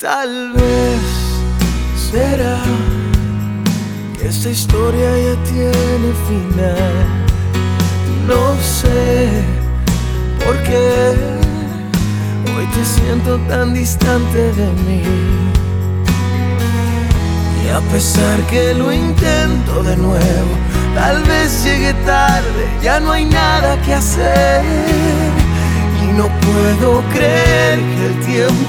Tal vez será que esta historia ya tiene final. No sé por qué hoy te siento tan distante de mí. Y a pesar que lo intento de nuevo, tal vez llegue tarde, ya no hay nada que hacer. Y no puedo creer que el tiempo